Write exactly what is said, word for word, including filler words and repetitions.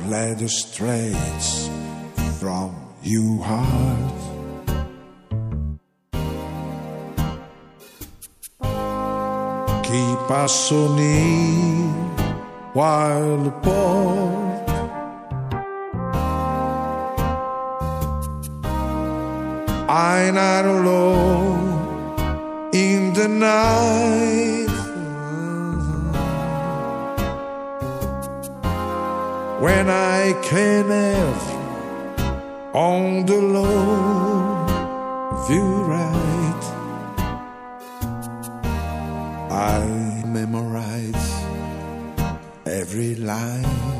led us straight from your heart. Keep us so near while apart. I'm not alone in the night when I can have on the low view right. I memorize every line.